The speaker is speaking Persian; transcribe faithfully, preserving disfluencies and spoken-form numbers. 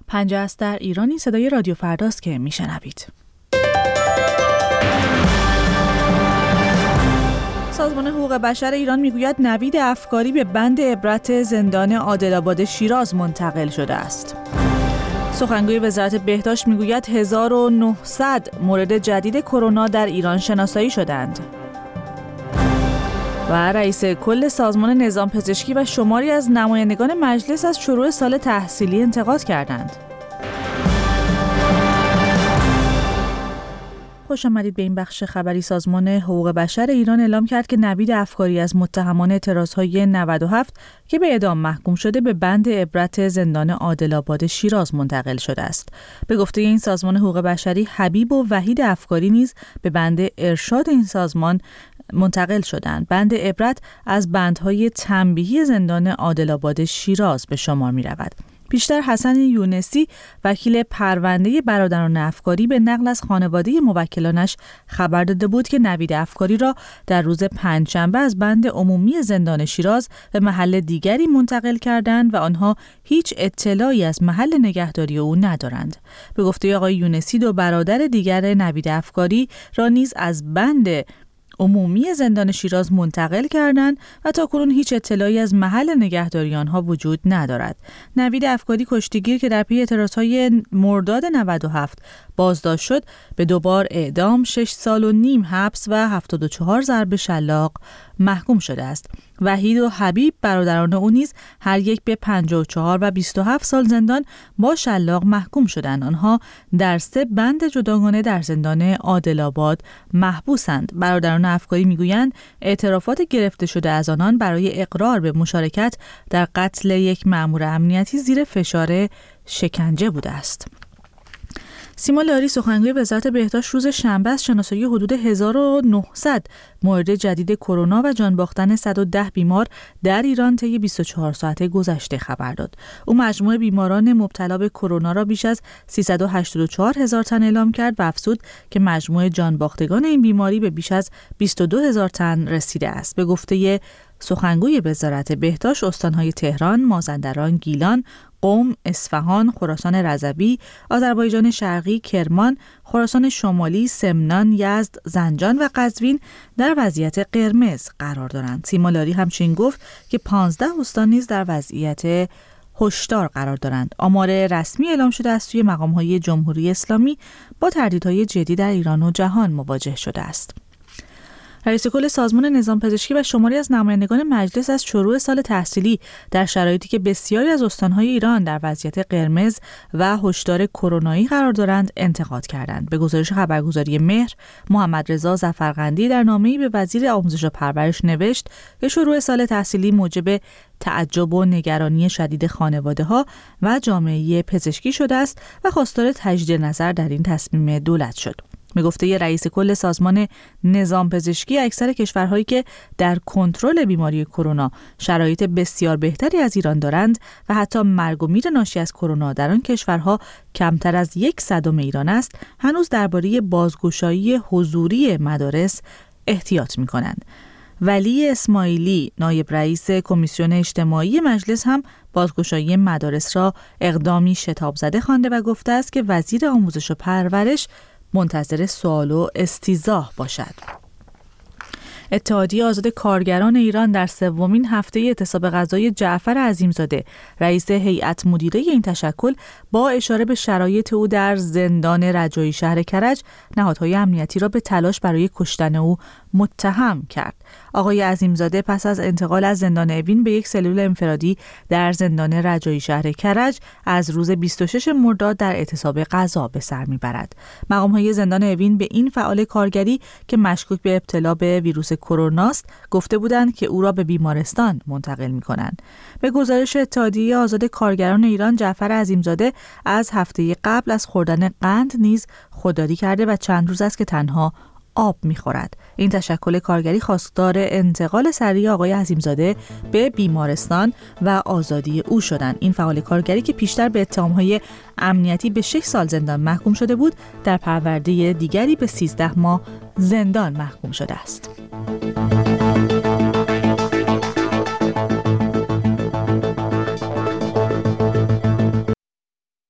پنجه است در ایرانی صدای رادیو فرداست که میشنوید. سازمان حقوق بشر ایران میگوید نوید افکاری به بند عبرت زندان عادل‌آباد شیراز منتقل شده است. سخنگوی وزارت بهداشت میگوید هزار و نهصد مورد جدید کرونا در ایران شناسایی شدند. و رئیس کل سازمان نظام پزشکی و شماری از نمایندگان مجلس از شروع سال تحصیلی انتقاد کردند. خوش آمدید به این بخش خبری. سازمان حقوق بشر ایران اعلام کرد که نوید افکاری از متهمان اعتراضهای نود و هفت که به اعدام محکوم شده به بند عبرت زندان عادل‌آباد شیراز منتقل شده است. به گفته این سازمان حقوق بشری، حبیب و وحید افکاری نیز به بند ارشاد این سازمان منتقل شدند. بند عبرت از بندهای تنبیهی زندان عادل‌آباد شیراز به شمار می رود. پیشتر حسن یونسی وکیل پرونده برادران افکاری به نقل از خانواده موکلانش خبر داده بود که نوید افکاری را در روز پنجشنبه از بند عمومی زندان شیراز به محل دیگری منتقل کردند و آنها هیچ اطلاعی از محل نگهداری او ندارند. به گفته آقای یونسی، دو برادر دیگر نوید افکاری را نیز از بند عمومی زندان شیراز منتقل کردند و تاکنون هیچ اطلاعی از محل نگهداری آنها وجود ندارد. نوید افکاری کشتیگیر که در پی اعتراضهای مرداد نود و هفت بازداشت شد، به دوبار اعدام، شش سال و نیم حبس و هفتاد و چهار ضرب شلاق محکوم شده است. وحید و حبیب برادران او نیز هر یک به پنجاه و چهار و بیست و هفت سال زندان با شلاق محکوم شدند. آنها در سه بند جداگانه در زندان عادل‌آباد محبوسند. برادران افکاری میگویند اعترافات گرفته شده از آنان برای اقرار به مشارکت در قتل یک مأمور امنیتی زیر فشار شکنجه بوده است. سیما لاری، سخنگوی وزارت بهداشت، روز شنبه از شناسایی حدود هزار و نهصد مورد جدید کرونا و جان باختن صد و ده بیمار در ایران طی بیست و چهار ساعته گذشته خبر داد. او مجموع بیماران مبتلا به کرونا را بیش از سیصد و هشتاد و چهار هزار تن اعلام کرد و افزود که مجموع جان باختگان این بیماری به بیش از بیست و دو هزار تن رسیده است. به گفته سخنگوی وزارت بهداشت، استان‌های تهران، مازندران، گیلان، قم، اصفهان، خراسان رضوی، آذربایجان شرقی، کرمان، خراسان شمالی، سمنان، یزد، زنجان و قزوین در وضعیت قرمز قرار دارند. سیما لاری همچنین گفت که پانزده استان نیز در وضعیت هشدار قرار دارند. آمار رسمی اعلام شده است سوی مقام‌های جمهوری اسلامی با تهدیدهای جدی در ایران و جهان مواجه شده است. رئیس کل سازمان نظام پزشکی و شماری از نمایندگان مجلس از شروع سال تحصیلی در شرایطی که بسیاری از استان‌های ایران در وضعیت قرمز و هشدار کرونایی قرار دارند انتقاد کردند. به گزارش خبرگزاری مهر، محمد رضا ظفرقندی در نامه‌ای به وزیر آموزش و پرورش نوشت که شروع سال تحصیلی موجب تعجب و نگرانی شدید خانواده‌ها و جامعه پزشکی شده است و خواستار تجدید نظر در این تصمیم دولت شد. به گفته رئیس کل سازمان نظام پزشکی، اکثر کشورهایی که در کنترل بیماری کرونا شرایط بسیار بهتری از ایران دارند و حتی مرگ و میر ناشی از کرونا در آن کشورها کمتر از یک صدم ایران است، هنوز درباره بازگشایی حضوری مدارس احتیاط می‌کنند. ولی اسماعیلی، نایب رئیس کمیسیون اجتماعی مجلس، هم بازگشایی مدارس را اقدامی شتاب زده خوانده و گفته است که وزیر آموزش و پرورش منتظر سوال و استیضاح باشد. اتحادیه آزاد کارگران ایران در سومین هفته اعتصاب غذایی جعفر عظیمزاده، رئیس هیئت مدیره این تشکل، با اشاره به شرایط او در زندان رجایی شهر کرج، نهادهای امنیتی را به تلاش برای کشتن او متهم کرد. آقای عظیمزاده پس از انتقال از زندان اوین به یک سلول انفرادی در زندان رجایی شهر کرج از روز بیست و ششم مرداد در اعتصاب غذا به سر میبرد. مقام‌های زندان اوین به این فعال کارگری که مشکوک به ابتلا به ویروس کرونا است گفته بودند که او را به بیمارستان منتقل می‌کنند. به گزارش اتحادیه آزاد کارگران ایران، جعفر عظیمزاده از هفته قبل از خوردن قند نیز خودداری کرده و چند روز است که تنها آب می‌خورد. این تشکل کارگری خواستار انتقال سریع آقای عظیمزاده به بیمارستان و آزادی او شدند. این فعال کارگری که پیشتر به اتهام‌های امنیتی به شش سال زندان محکوم شده بود، در پرونده دیگری به سیزده ماه زندان محکوم شده است.